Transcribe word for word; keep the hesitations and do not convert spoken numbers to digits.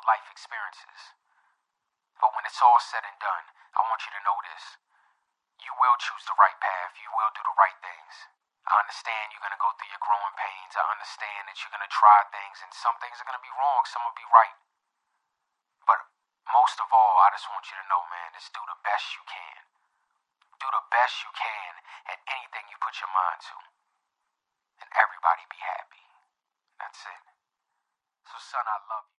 life experiences. But when it's all said and done, I want you to know this. You will choose the right path. You will do the right things. I understand you're going to go through your growing pains. I understand that you're going to try things, and some things are going to be wrong, some will be right. But most of all, I just want you to know, man, just do the best you can. Do the best you can at anything you put your mind to. And everybody be happy. That's it. So, son, I love you.